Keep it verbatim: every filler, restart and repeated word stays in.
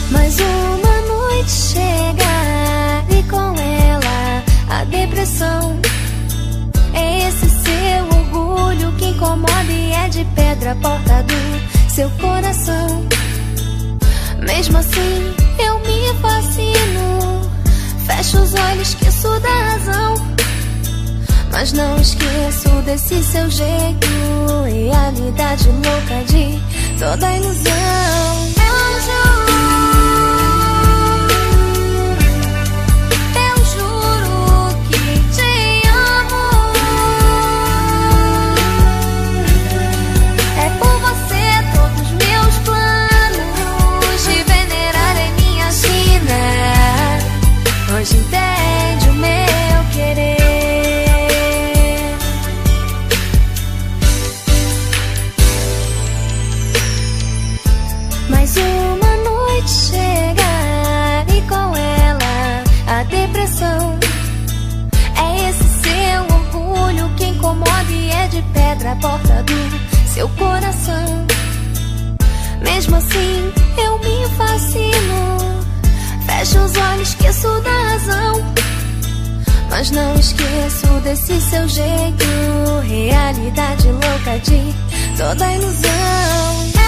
Mais uma noite chega e com ela a depressão. É esse seu orgulho que incomoda e é de pedra a porta do seu coração. Mesmo assim eu me fascino, fecho os olhos, esqueço da razão, mas não esqueço desse seu jeito, realidade louca de toda ilusão. Eu juro, eu juro que te amo. É por você todos os meus planos de venerar em minha sina. Hoje entende o meu querer. Mais uma noite chega e com ela a depressão. É esse seu orgulho que incomoda e é de pedra a porta do seu coração. Mesmo assim eu me fascino, fecho os olhos, esqueço da razão, mas não esqueço desse seu jeito, realidade louca de toda ilusão.